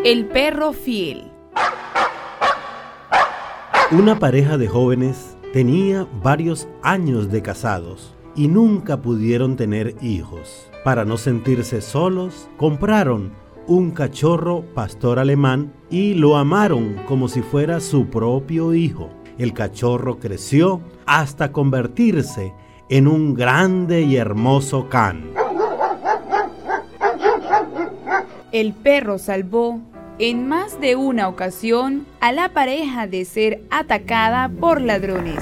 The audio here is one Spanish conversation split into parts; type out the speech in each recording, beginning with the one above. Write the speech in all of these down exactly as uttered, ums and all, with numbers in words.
El perro fiel. Una pareja de jóvenes tenía varios años de casados y nunca pudieron tener hijos. Para no sentirse solos, compraron un cachorro pastor alemán y lo amaron como si fuera su propio hijo. El cachorro creció hasta convertirse en un grande y hermoso can. El perro salvó en más de una ocasión a la pareja de ser atacada por ladrones.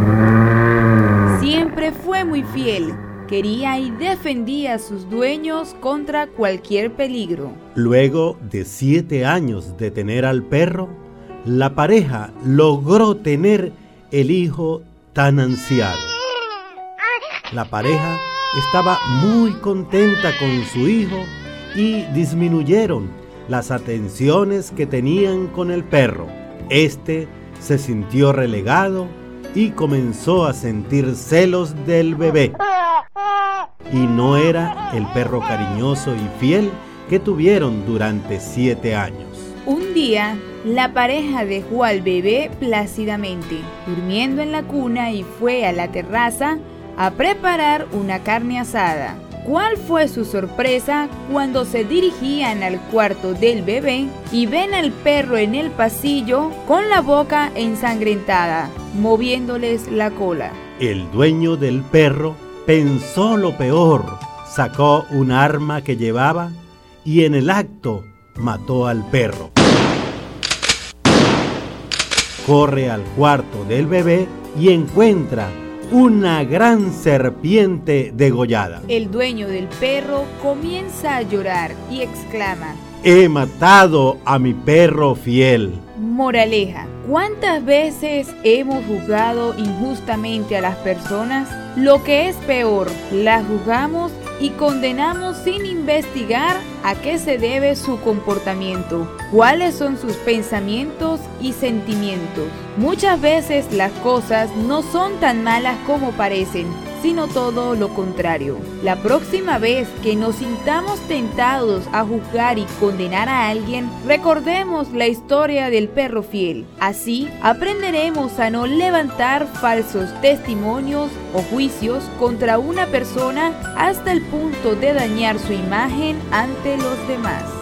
Siempre fue muy fiel, quería y defendía a sus dueños contra cualquier peligro. Luego de siete años de tener al perro, la pareja logró tener el hijo tan ansiado. La pareja estaba muy contenta con su hijo y disminuyeron las atenciones que tenían con el perro. Este se sintió relegado y comenzó a sentir celos del bebé. Y no era el perro cariñoso y fiel que tuvieron durante siete años. Un día, la pareja dejó al bebé plácidamente, durmiendo en la cuna, y fue a la terraza a preparar una carne asada. ¿Cuál fue su sorpresa cuando se dirigían al cuarto del bebé y ven al perro en el pasillo con la boca ensangrentada, moviéndoles la cola? El dueño del perro pensó lo peor, sacó un arma que llevaba y en el acto mató al perro. Corre al cuarto del bebé y encuentra una gran serpiente degollada. El dueño del perro comienza a llorar y exclama: «He matado a mi perro fiel». Moraleja: ¿cuántas veces hemos juzgado injustamente a las personas? Lo que es peor, las juzgamos y condenamos sin investigar a qué se debe su comportamiento, cuáles son sus pensamientos y sentimientos. Muchas veces las cosas no son tan malas como parecen, sino todo lo contrario. La próxima vez que nos sintamos tentados a juzgar y condenar a alguien, recordemos la historia del perro fiel. Así aprenderemos a no levantar falsos testimonios o juicios contra una persona hasta el punto de dañar su imagen ante los demás.